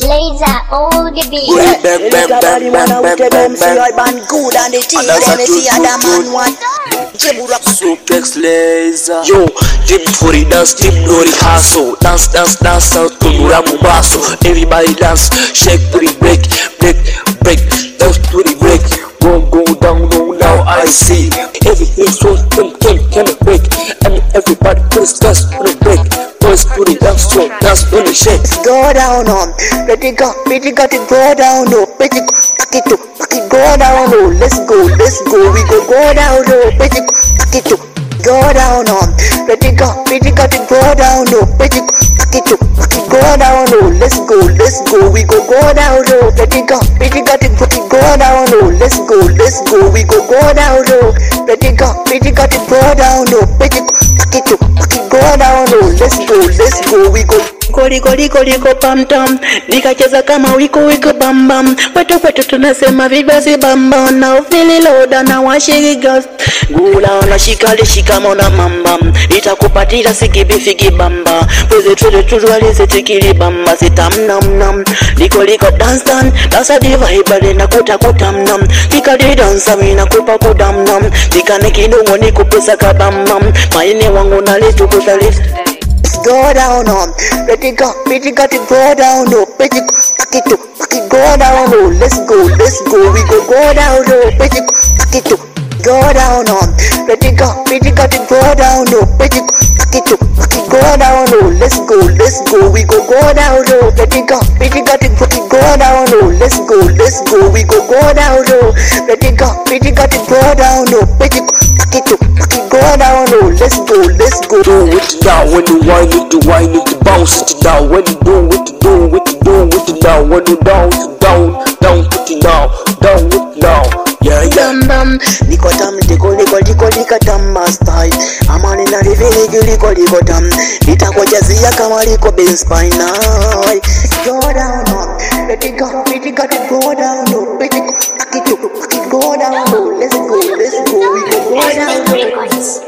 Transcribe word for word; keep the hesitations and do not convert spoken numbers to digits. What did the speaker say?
Laser, all the beat. Everybody wanna with them, see I band good and the thing, then they see other man want. Suplex Laser. Yo, dip for the dance, dip for the hustle. Dance, dance, dance out to Muramubaso. Everybody dance, shake to the break, break, break, dance to the break. Go, go down, go now, I see. Everything so can, can, can break. And everybody please dance to the break. Boys to the dance, so dance to the shake. Go down on, pretty go, pretty got to go down, no, pretty go, pack it up, pack it, go down, no, let's go, let's go, we go, go down, no, pretty go, pack it up, go down on, pretty go, pretty got to go down, no, pretty go, pack it up, pack it, go down, no, let's go, let's go, we go, go down, no, pretty go, pretty got to pack it, go down, no, let's go, let's go, we go, go down, no, pretty go, pretty got to go down, no, pretty go, pack it up, pack it, go down, no, let's go, let's go, we go. Koliko liko liko pam tam, nikacheza kama wiko wiko bam bam. Wetu kwetu tunasema vibasi bam bam. Na ufili loda na washiki gas. Gula unashika lishika mona mambam. Itakupatila sikibi figi bamba. Pweze tude tudu walize tikili bamba. Sitam nam nam. Liko liko dance dan. Dasa diva hibale na kuta kutam nam. Tika di dansa mina kupa kudam nam. Tika nekidu ni kupesa kabam nam. Maine wangu na litu kutalist. Go down on, pretty go, pretty got to go down, no, pretty go, pack it up, pack it, go down, no, let's go, let's go, we go, go down, no, pretty go, pack it up, go down on, pretty go, pretty got to go down, no, pretty go, pack it up, pack it, go down, no, let's go, let's go, we go, go down, no, pretty go, pretty got to pack it, go down, no, let's go, let's go, we go, go down, no, pretty go, pretty got to go down, no, pretty go, pack it up, pack it, go down, no, let's go, let's go. Do it now when you wine it, you wine it, you bounce it down. When you do it, you do it, you do it now. When you down, you down, down, put it now, down it now. Yeah, yeah. Bam bam, liko tam, liko liko liko liko tam style. Amani na rivili liko liko tam. Itakujazia kama liko base spine. Go down on, let it go, let it go, go down, no, let it go, pack it up, pack it, go down, no, let's go, let's go, we go, go down.